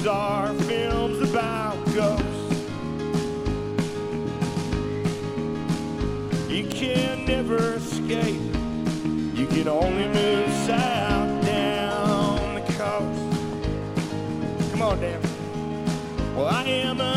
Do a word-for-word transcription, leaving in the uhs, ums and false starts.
These are films about ghosts. You can never escape. You can only move south down the coast. Come on, Dan. Well, I am a